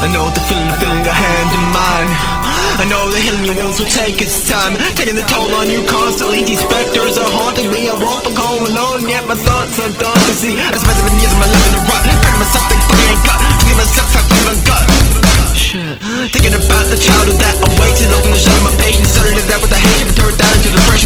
know the feeling your hand in mine. I know the healing your wounds will take its time, taking the toll on you constantly. These specters are haunting me. I won't be home alone, yet my thoughts are done to see. I spent 7 years of my life in a rut, burning myself like fucking gut, forgive myself for my gut. Shit, thinking about the childhood that awaits, and open the shut of my patience, started it out with the hate and tore it down into the first.